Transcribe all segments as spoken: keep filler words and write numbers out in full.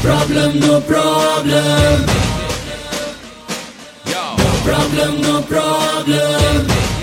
problem, no problem. No problem, no problem.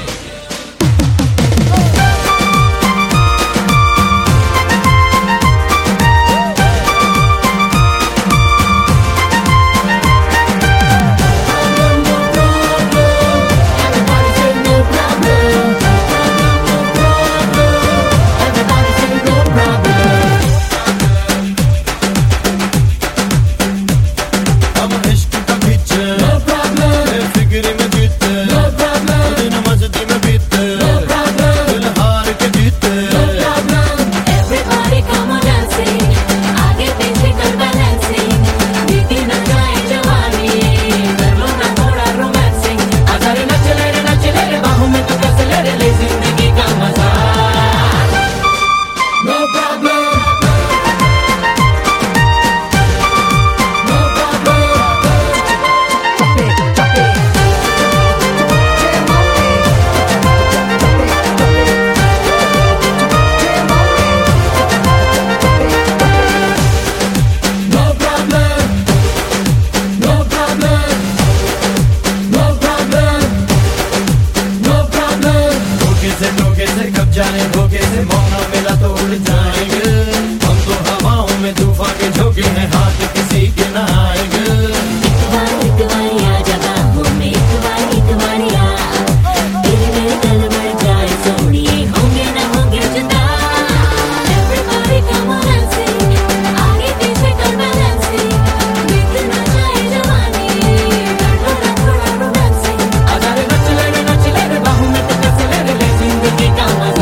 जाने धोखे से मौका मिला तो उड़ जाएंगे हम तो हवाओं में तूफान के झोंके हैं हाथ किसी के ना आएंगे। एक बार एक बार आ जा बाहों में एक बार एक बार आ तेरे मेरे दिल बढ़ जाए सोनिए होंगे ना होंगे जुदा। Everybody come on and sing आगे पीछे कर balancing बीत ना जाए जवानी कर लो ना थोड़ा romancing। आजा रे नच ले रे नच ले रे बाहों में तो कैसे ले रे ले जिंदगी का मजा।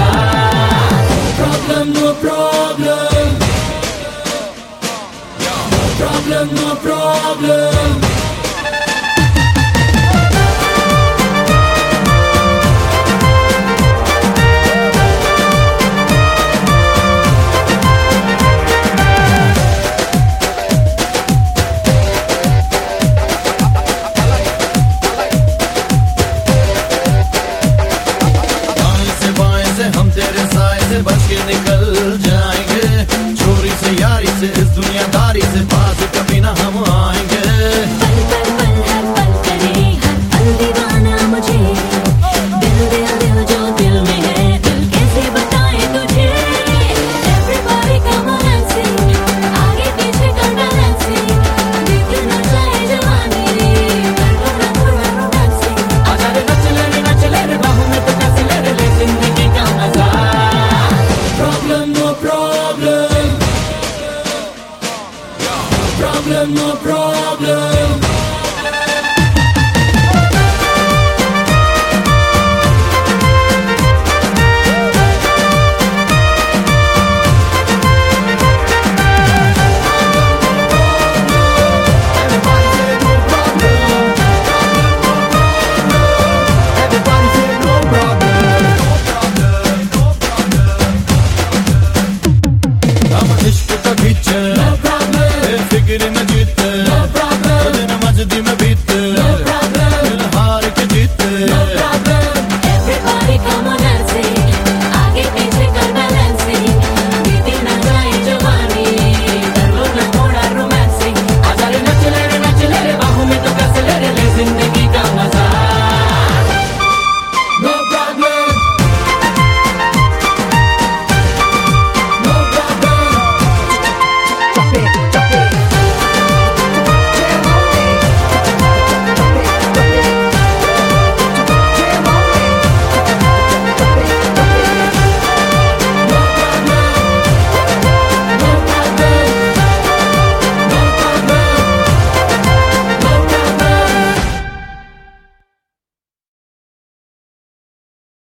No problem, no problem, no problem. हम तेरे साए से बच के निकल जाएंगे चोरी से यारी से इस दुनियादारी से पास कभी ना हम आएंगे। पल पल पल हर पल करे हर पल दीवाना मुझे दिल दिल दिल जो दिल में है दिल कैसे बताए तुझे। Everybody come on and sing आगे पीछे कर balancing बीत ना जाए जवानी कर लो ना थोड़ा romancing। आजा रे नच ले रे नच ले रे बाहों में तो कैसे ले रे ले जिंदगी का मजा। Problem, no problem. No problem, no problem. इश्क का खींचे फिक्र में जीते